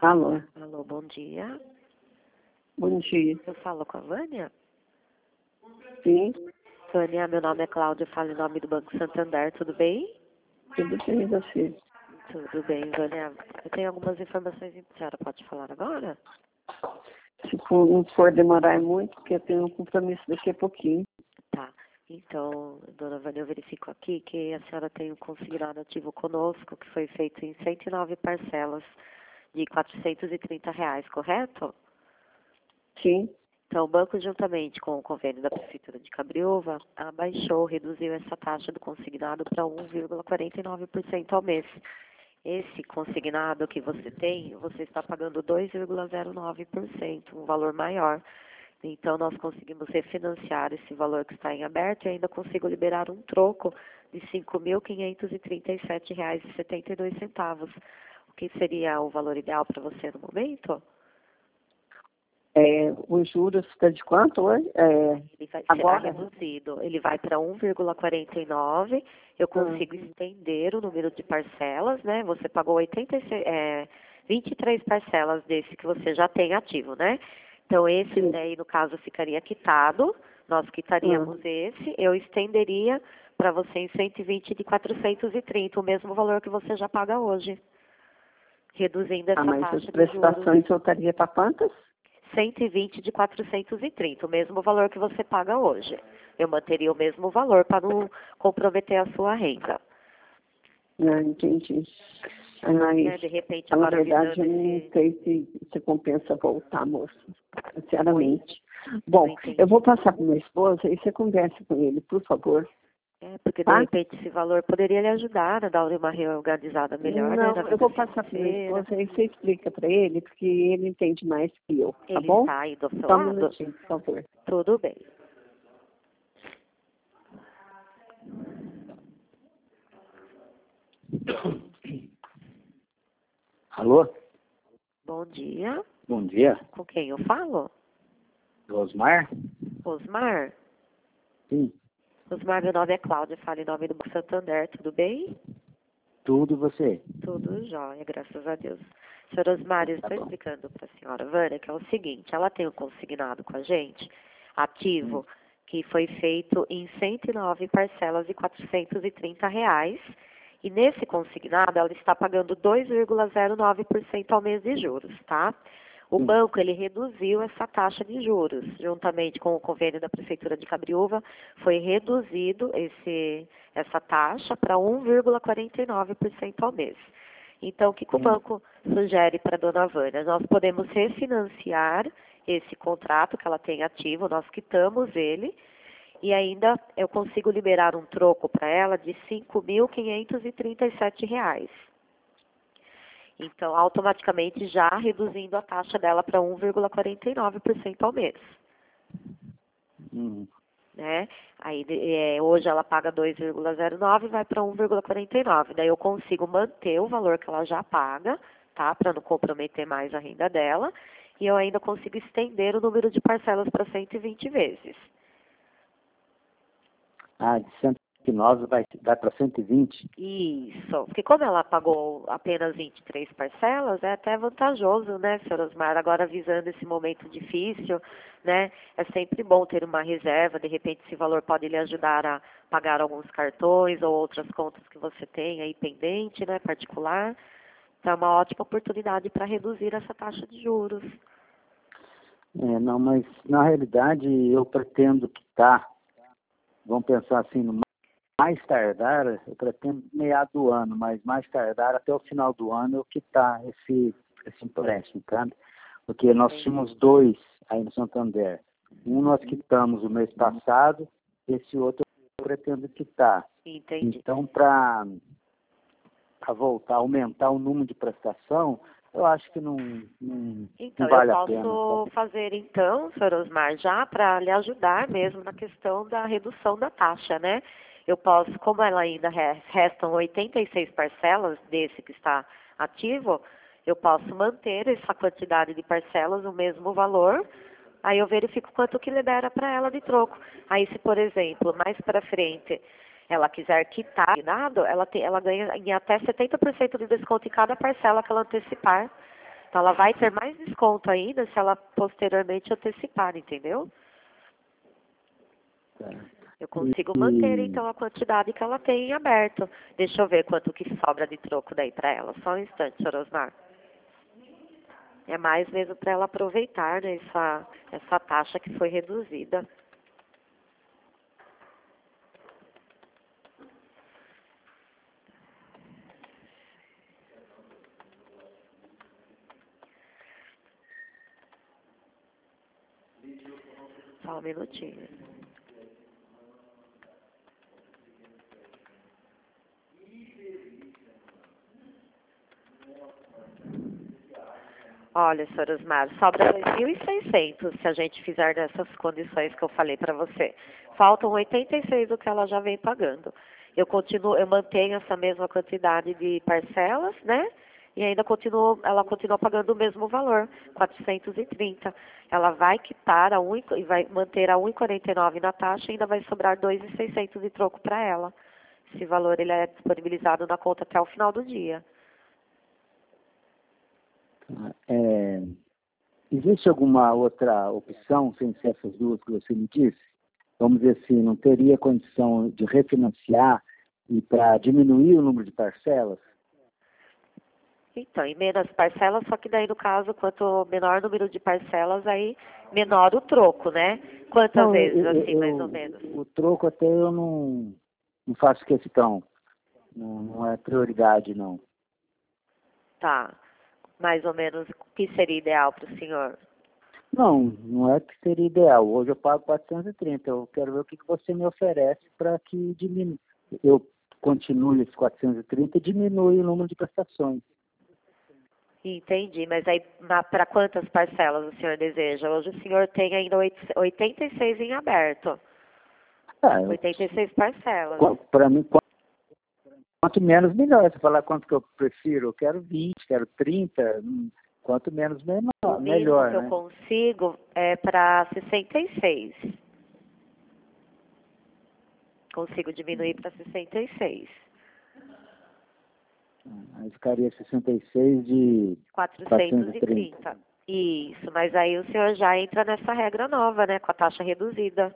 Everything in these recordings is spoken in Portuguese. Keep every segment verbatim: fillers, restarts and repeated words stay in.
Alô, Alô, bom dia. bom dia. Eu falo com a Vânia? Sim, Vânia, meu nome é Cláudia, eu falo em nome do Banco Santander, tudo bem? tudo bem você? Tudo bem, Vânia. Eu tenho algumas informações, a senhora pode falar agora? Se for, não for demorar muito, porque eu tenho um compromisso daqui a pouquinho. Tá. Então, dona Vânia, eu verifico aqui que a senhora tem um consignado ativo conosco, que foi feito em cento e nove parcelas de quatrocentos e trinta reais, correto? Sim, Então, o banco, juntamente com o convênio da Prefeitura de Cabriúva, abaixou, reduziu essa taxa do consignado para um vírgula quarenta e nove por cento ao mês. Esse consignado que você tem, você está pagando dois vírgula zero nove por cento, um valor maior. Então, nós conseguimos refinanciar esse valor que está em aberto e ainda consigo liberar um troco de cinco mil quinhentos e trinta e sete reais e setenta e dois centavos. O que seria o valor ideal para você no momento? é, os juros está de quanto hoje? É, Ele vai, será agora? reduzido. Ele vai para um vírgula quarenta e nove. Eu consigo estender o número de parcelas, né? Você pagou oitenta e seis, é, vinte e três parcelas desse que você já tem ativo, né? Então, esse Sim. daí, no caso, ficaria quitado. Nós quitaríamos esse. Eu estenderia para você em cento e vinte de quatrocentos e trinta, o mesmo valor que você já paga hoje. Reduzindo Ah, essa mas taxa as de juros. prestações voltaria para quantas? cento e vinte de quatrocentos e trinta, o mesmo valor que você paga hoje. Eu manteria o mesmo valor para não comprometer a sua renda. Não, entendi. Né, Mas, de repente, na agora verdade, eu visando não esse... sei se, se compensa voltar, moça. Oi? Sinceramente. Não Bom, entendi. eu vou passar para minha esposa e você conversa com ele, por favor. É, porque de Tá? repente esse valor poderia lhe ajudar a dar uma reorganizada melhor, né, Não, na eu vida vou passar para minha financeira. esposa e você explica para ele, porque ele entende mais que eu, tá Ele bom? está aí do seu Só um lado? minutinho, por favor. Tudo bem. Alô? Bom dia. Bom dia. Com quem eu falo? Osmar? Osmar? Sim. Osmar, meu nome é Cláudia, falo em nome do Banco Santander, tudo bem? Tudo você? Tudo jóia, graças a Deus. Senhora Osmar, eu Tá estou bom. explicando para a senhora Vânia que é o seguinte, ela tem um consignado com a gente, ativo, Hum. que foi feito em cento e nove parcelas de quatrocentos e trinta reais, e nesse consignado ela está pagando dois vírgula zero nove por cento ao mês de juros, tá? O Sim. banco, ele reduziu essa taxa de juros, juntamente com o convênio da Prefeitura de Cabriúva, foi reduzido esse, essa taxa para um vírgula quarenta e nove por cento ao mês. Então, o que, que o Sim. banco sugere para a dona Vânia? Nós podemos refinanciar esse contrato que ela tem ativo, nós quitamos ele, e ainda eu consigo liberar um troco para ela de cinco mil quinhentos e trinta e sete reais. Então, automaticamente já reduzindo a taxa dela para um vírgula quarenta e nove por cento ao mês. Hum. Né? Aí, é, hoje ela paga dois vírgula zero nove e vai para um vírgula quarenta e nove. Daí eu consigo manter o valor que ela já paga, tá? Para não comprometer mais a renda dela. E eu ainda consigo estender o número de parcelas para cento e vinte vezes. Ah, de cento e nove vai, vai para cento e vinte? Isso, porque como ela pagou apenas vinte e três parcelas, é até vantajoso, né, senhor Osmar? Agora, visando esse momento difícil, né, é sempre bom ter uma reserva, de repente esse valor pode lhe ajudar a pagar alguns cartões ou outras contas que você tem aí pendente, né, particular. Então, é uma ótima oportunidade para reduzir essa taxa de juros. É, não, mas na realidade eu pretendo quitar, vamos pensar assim, no mais tardar, eu pretendo meado do ano, mas mais tardar até o final do ano eu quitar esse, esse empréstimo, sabe? Porque nós Entendi. tínhamos dois aí no Santander. Um nós quitamos o mês passado, esse outro eu pretendo quitar. Entendi. Então, para voltar, aumentar o número de prestação, eu acho que não, não, Então, não vale eu a pena. posso fazer então, senhor Osmar, já para lhe ajudar mesmo na questão da redução da taxa, né? Eu posso, como ela ainda re- restam oitenta e seis parcelas desse que está ativo, eu posso manter essa quantidade de parcelas, o mesmo valor, aí eu verifico quanto que libera para ela de troco. Aí se, por exemplo, mais para frente, ela quiser quitar nada, ela, tem, ela ganha em até setenta por cento de desconto em cada parcela que ela antecipar. Então ela vai ter mais desconto ainda se ela posteriormente antecipar, entendeu? Eu consigo E- manter então a quantidade que ela tem em aberto. Deixa eu ver quanto que sobra de troco daí para ela. Só um instante, senhor Osmar. É mais mesmo para ela aproveitar, né, essa, essa taxa que foi reduzida. Só um minutinho. Olha, senhor Osmar, sobra dois mil e seiscentos se a gente fizer dessas condições que eu falei para você. Faltam oitenta e seis do que ela já vem pagando. Eu continuo, eu mantenho essa mesma quantidade de parcelas, né? E ainda continuo, ela continua pagando o mesmo valor, quatrocentos e trinta. Ela vai quitar a um, e vai manter a um e quarenta e nove na taxa e ainda vai sobrar dois mil e seiscentos de troco para ela. Esse valor ele é disponibilizado na conta até o final do dia. É, existe alguma outra opção, sem ser essas duas que você me disse? Vamos dizer assim, não teria condição de refinanciar e para diminuir o número de parcelas? Então, em menos parcelas, só que daí no caso, quanto menor o número de parcelas, aí menor o troco, né? Quantas Não, vezes, eu, assim, eu- mais ou menos? o troco até eu não, não faço questão. Não, não é prioridade, não. Tá. Mais ou menos o que seria ideal para o senhor? Não, não é que seria ideal. Hoje eu pago quatrocentos e trinta. Eu quero ver o que que você me oferece para que diminua. Eu continue esses quatrocentos e trinta e diminui o número de prestações. Entendi, mas aí para quantas parcelas o senhor deseja? Hoje o senhor tem ainda oit- oitenta e seis em aberto. Ah, oitenta e seis parcelas. para mim, qu- quanto menos, melhor. Se falar quanto que eu prefiro, eu quero vinte, quero trinta. hum, Quanto menos, menor, O mínimo melhor, que eu né? consigo é para sessenta e seis. Consigo diminuir para sessenta e seis. Aí ficaria sessenta e seis de quatrocentos quatrocentos e e trinta. trinta. Isso, mas aí o senhor já entra nessa regra nova, né, com a taxa reduzida.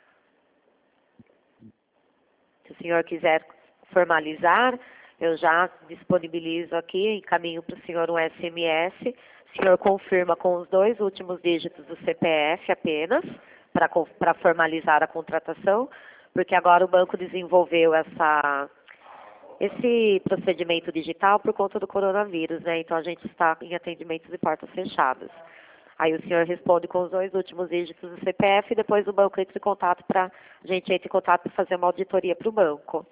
Se o senhor quiser formalizar, eu já disponibilizo aqui, encaminho para o senhor um S M S. O senhor confirma com os dois últimos dígitos do C P F apenas, para formalizar a contratação, porque agora o banco desenvolveu essa, esse procedimento digital por conta do coronavírus, né? Então a gente está em atendimentos de portas fechadas. Aí o senhor responde com os dois últimos dígitos do C P F e depois o banco entra em contato para a gente entra em contato para fazer uma auditoria para o banco.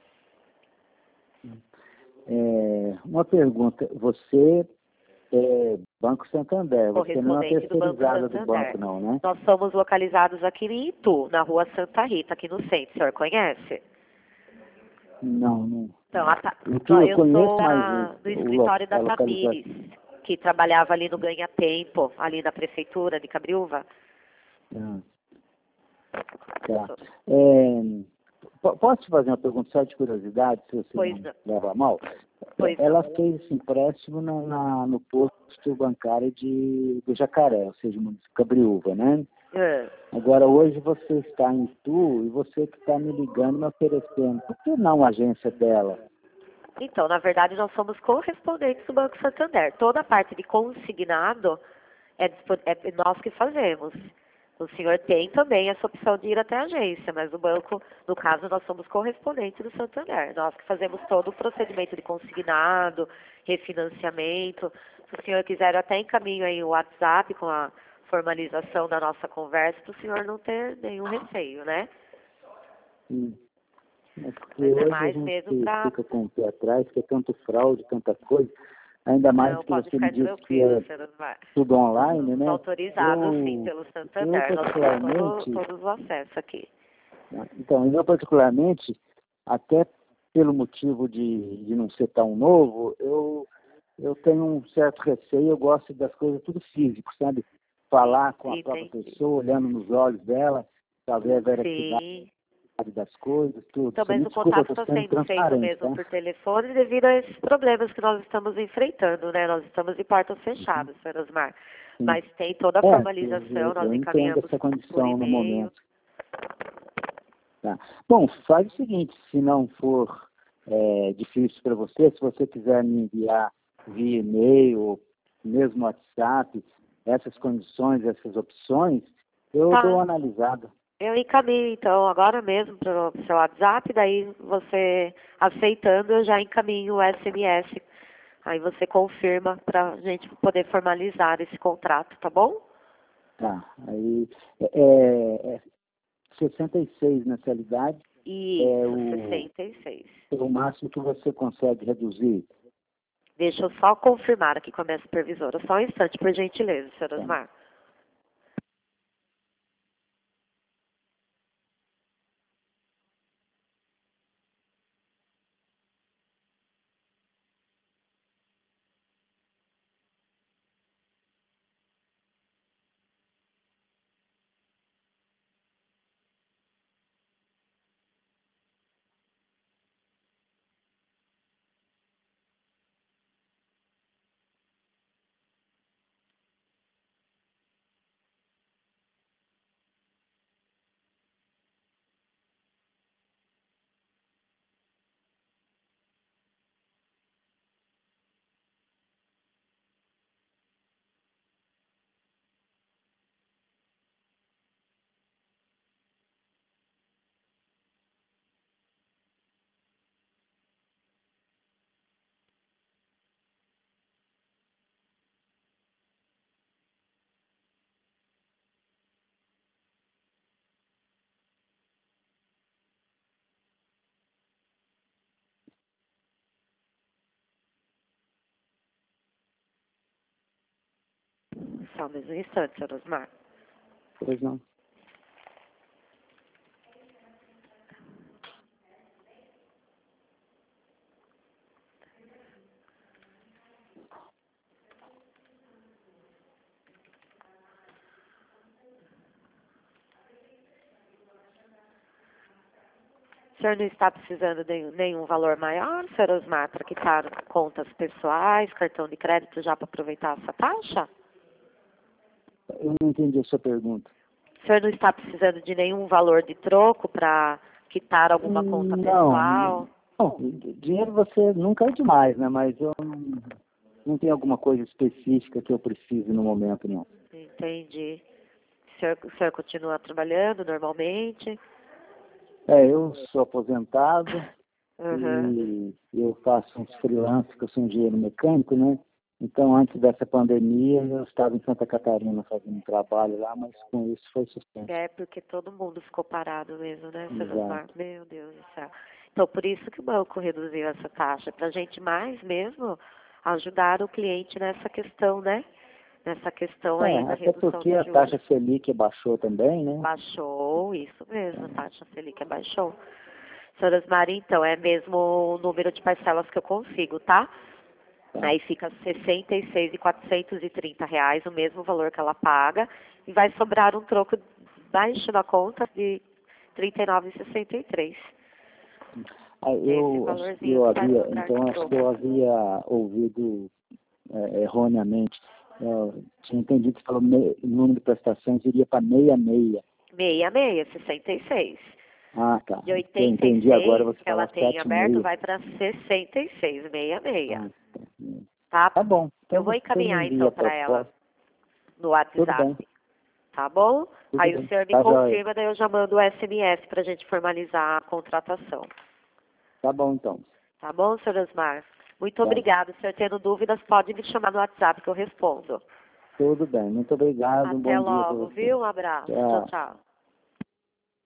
É, uma pergunta, você é Banco Santander, você não é Correspondente do Banco terceirizada do Santander. banco, não, né? Nós somos localizados aqui em Itu, na rua Santa Rita, aqui no centro. O senhor conhece? Não, não. Então, a Ta- Eu, nó- eu eu conheço sou mais a- o, do o, lo- escritório a da localização. Tamires, que trabalhava ali no Ganha Tempo, ali na prefeitura de Cabriúva. Ah, tá. É, po- posso te fazer uma pergunta só de curiosidade, se você Pois não não. leva a mal? Pois Ela não. fez esse empréstimo na, na- no posto bancário de, do Jacaré, ou seja, município de Cabriúva, né? Ah, Agora, hoje você está em Itu e você que está me ligando, me oferecendo. Por que não a agência dela? Então, na verdade, nós somos correspondentes do Banco Santander. Toda a parte de consignado é, dispo- é nós que fazemos. O senhor tem também essa opção de ir até a agência, mas o banco, no caso, nós somos correspondentes do Santander. Nós que fazemos todo o procedimento de consignado, refinanciamento. Se o senhor quiser, eu até encaminho aí o WhatsApp com a formalização da nossa conversa, para o senhor não ter nenhum receio, né? Hum. É porque Mas é hoje a mais gente mesmo para... fica com o pé atrás, que é tanto fraude, tanta coisa. Ainda mais Não, que pode você me ficar disse que tranquilo, é senhor Osmar. tudo online, né? Autorizado, sim, Eu, pelo eu Santander. Nós temos particularmente, todo, todos os acessos aqui. então, eu particularmente, até pelo motivo de, de não ser tão novo, eu, eu tenho um certo receio, eu gosto das coisas tudo físico, sabe? Falar com a própria Entendi. pessoa, olhando nos olhos dela, saber a veracidade Sim, das coisas, tudo. Então, Você mas me o desculpa, contato eu tô está sendo sendo feito transparente, mesmo tá? por telefone devido a esses problemas que nós estamos enfrentando, né? Nós estamos de portas fechadas, senhor Osmar. Sim. Mas tem toda a É, formalização, eu, nós eu entendo encaminhamos essa por condição no e-mail. momento. Tá. Bom, faz o seguinte, se não for é, difícil para você, se você quiser me enviar via e-mail, ou mesmo WhatsApp, essas condições, essas opções, eu Tá. dou uma analisada. Eu encaminho, então, agora mesmo para o seu WhatsApp, daí você aceitando, eu já encaminho o S M S. Aí você confirma para a gente poder formalizar esse contrato, tá bom? Tá. Aí, é, é, é sessenta e seis mensalidade. Isso, É o, sessenta e seis. é o máximo que você consegue reduzir. Deixa eu só confirmar aqui com a minha supervisora. Só um instante, por gentileza, senhor Tá. Osmar. Só mais um instante, senhor Osmar. Pois não. O senhor não está precisando de nenhum valor maior, senhor Osmar, para quitar contas pessoais, cartão de crédito já para aproveitar essa taxa? Eu não entendi a sua pergunta. O senhor não está precisando de nenhum valor de troco para quitar alguma conta Hum, pessoal? Não, dinheiro você nunca é demais, né? Mas eu não, não tenho alguma coisa específica que eu precise no momento, não. Entendi. O senhor, o senhor continua trabalhando normalmente? É, eu sou aposentado Uhum. e eu faço uns freelancers, que eu sou engenheiro mecânico, né? Então, antes dessa pandemia, eu estava em Santa Catarina fazendo um trabalho lá, mas com isso foi suspenso. É, porque todo mundo ficou parado mesmo, né, senhor Exato. Osmar? Meu Deus do céu. Então, por isso que o banco reduziu essa taxa, para a gente mais mesmo ajudar o cliente nessa questão, né? Nessa questão aí É, da até redução porque de a juros. taxa Selic baixou também, né? Baixou, isso mesmo, a taxa Selic baixou. Senhora Osmar, então, é mesmo o número de parcelas que eu consigo, tá? Tá. Aí fica sessenta e seis mil e quatrocentos e trinta reais, o mesmo valor que ela paga, e vai sobrar um troco baixo na conta de trinta e nove reais e sessenta e três centavos. Ah, eu, valorzinho eu que vai havia, sobrar então de acho que troco. eu havia ouvido é, erroneamente. Eu tinha entendido que você falou me, o número de prestações iria para meia meia. Meia, meia, sessenta e seis. Ah, tá. De Eu oitenta e entendi agora seis você que ela falar tem sete aberto, meia. vai para sessenta e seis, meia, meia. Ah, Tá? tá. Tá bom. Então Eu vou você me encaminhar envia então a para ela proposta. no Tudo bem. WhatsApp. Tá bom? Tudo Aí o bem. senhor me Tá joia. confirma, daí eu já mando o S M S para a gente formalizar a contratação. Tá bom, então. Tá bom, senhor Osmar? Muito Tá. obrigada. Se o senhor tendo dúvidas, pode me chamar no WhatsApp que eu respondo. Tudo bem. Muito obrigado. Um Até bom dia para logo, você. viu? Um abraço. Tchau, Tchau. tchau.